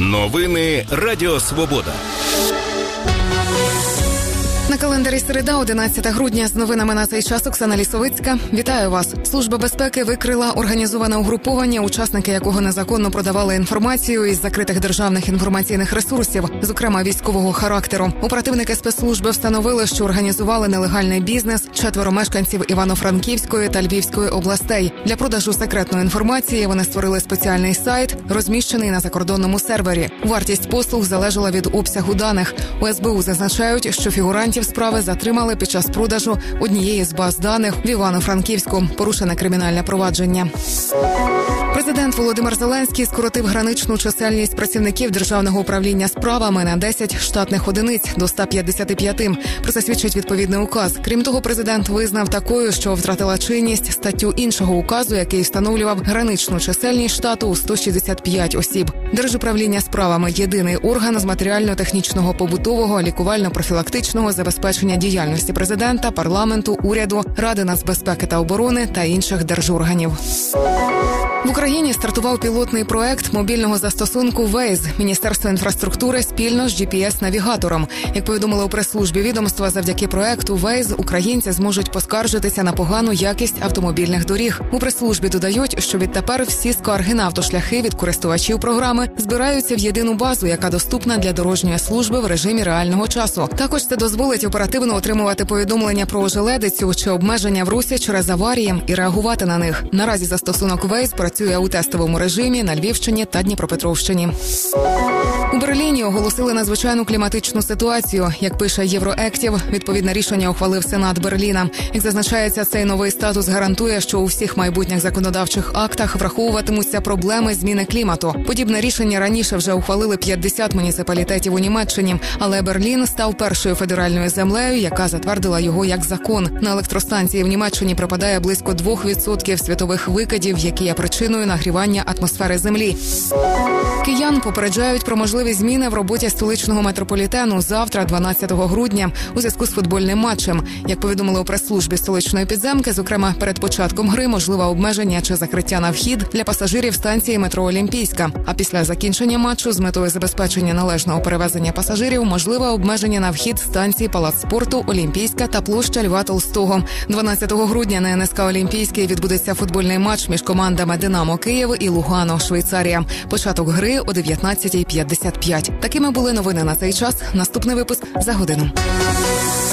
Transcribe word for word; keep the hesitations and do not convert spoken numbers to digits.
Новини Радіо Свобода. На календарі середа, одинадцяте грудня. З новинами на цей час Оксана Лісовицька. Вітаю вас. Служба безпеки викрила організоване угруповання, учасники якого незаконно продавали інформацію із закритих державних інформаційних ресурсів, зокрема військового характеру. Оперативники спецслужби встановили, що організували нелегальний бізнес четверо мешканців Івано-Франківської та Львівської областей. Для продажу секретної інформації вони створили спеціальний сайт, розміщений на закордонному сервері. Вартість послуг залежала від обсягу даних. У ес бе у зазначають, що фігурантів справи затримали під час продажу однієї з баз даних в Івано-Франківську. Порушене кримінальне провадження. Президент Володимир Зеленський скоротив граничну чисельність працівників Державного управління справами на десять штатних одиниць до ста п'ятдесяти п'яти. Про це свідчить відповідний указ. Крім того, президент визнав такою, що втратила чинність статтю іншого указу, який встановлював граничну чисельність штату у сто шістдесят п'ять осіб. Держуправління справами – єдиний орган з матеріально-технічного, побутового, лікувально-профілактичного забезпечення діяльності президента, парламенту, уряду, Ради нацбезпеки та оборони та інших держорганів. В Україні стартував пілотний проект мобільного застосунку Waze. Міністерство інфраструктури спільно з джі пі ес-навігатором. Як повідомили у прес-службі відомства, завдяки проекту Waze українці зможуть поскаржитися на погану якість автомобільних доріг. У прес-службі додають, що відтепер всі скарги на автошляхи від користувачів програми збираються в єдину базу, яка доступна для дорожньої служби в режимі реального часу. Також це дозволить оперативно отримувати повідомлення про ожеледицю чи обмеження в русі через аварії і реагувати на них. Наразі застосунок Waze працює у тестовому режимі на Львівщині та Дніпропетровщині. У Берліні оголосили надзвичайну кліматичну ситуацію. Як пише Євроектів, відповідне рішення ухвалив Сенат Берліна. Як зазначається, цей новий статус гарантує, що у всіх майбутніх законодавчих актах враховуватимуться проблеми зміни клімату. Подібне рішення раніше вже ухвалили п'ятдесят муніципалітетів у Німеччині, але Берлін став першою федеральною землею, яка затвердила його як закон. На електростанції в Німеччині припадає близько двох відсотків світових викидів, які є причиною нагрівання атмосфери Землі. Киян попереджають про можливі зміни в роботі столичного метрополітену завтра, дванадцятого грудня, у зв'язку з футбольним матчем. Як повідомили у прес-службі столичної підземки, зокрема, перед початком гри можливе обмеження чи закриття на вхід для пасажирів станції метро Олімпійська. А після закінчення матчу з метою забезпечення належного перевезення пасажирів можливе обмеження на вхід станції Палац спорту, Олімпійська та площа Льва Толстого. дванадцятого грудня на ен ес ка Олімпійській відбудеться футбольний матч між командами «Динамо Київ» і «Лугано», Швейцарія. Початок гри о дев'ятнадцятій п'ятдесят п'ять. Такими були новини на цей час. Наступний випуск за годину.